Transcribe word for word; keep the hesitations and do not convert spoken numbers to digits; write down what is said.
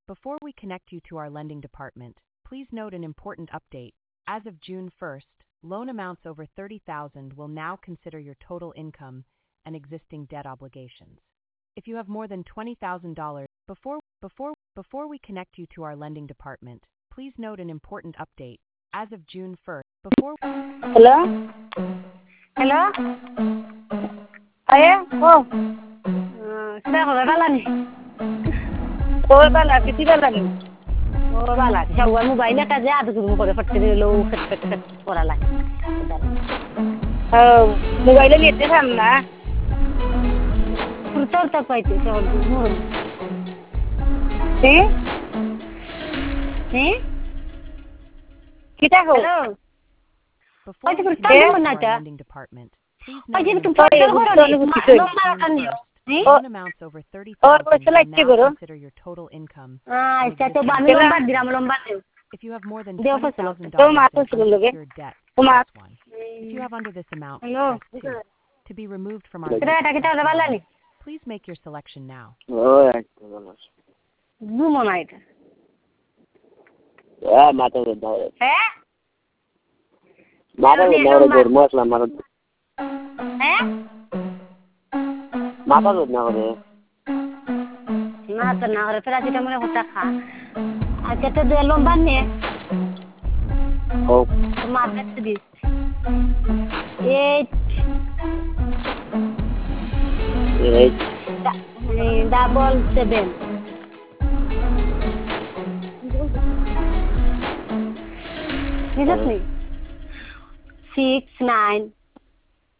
Before we connect you to our lending department, please note an important update. As of June first, loan amounts over thirty thousand dollars will now consider your total income and existing debt obligations. If you have more than twenty thousand dollars, before before before we connect you to our lending department, please note an important update. As of June first, before Hello? Hello? Aya? Oh. Kita kau bala ni. Kau bala, kita bala ni. Kau bala. Siapa mobile ni kerja ada tu mukore fat kiri lo, fat fat fat orang lah. Oh, mobile ni ada sana. Kurtar tak pakai tu, siapa tu? Eh? Eh? Kita kau. Hello. Before Ay, we pero connect you tayo to na our ka. lending department, please Ay, note yun an kung important tayo ko rin. Lumba ka niyo. Eh? loan amounts over thirty Oh, thousand sila dollars will siguro. now consider your total income. Ah, and isa to existing ba mi debt. lumba, di na mo lumba niyo. If you have more than Hindi ako twenty sila. thousand Ito, dollars mato in sila lugi. unsecured debt, Umat. press one. If you have under this amount, Hello. press two. To be removed from our Kita list, kita kita press bala one. ni. Please make your selection now. Oh, ya, vamos. Gumo na ito. Ya, mata de nada. Eh? Mata de nada por más la mano. Eh? Mata de nada. Na to na ore pera kita mune hota kha. A kete de lumba ni. Oh, Mata di. Eight. eh, Double seven. Yes, me. Six nine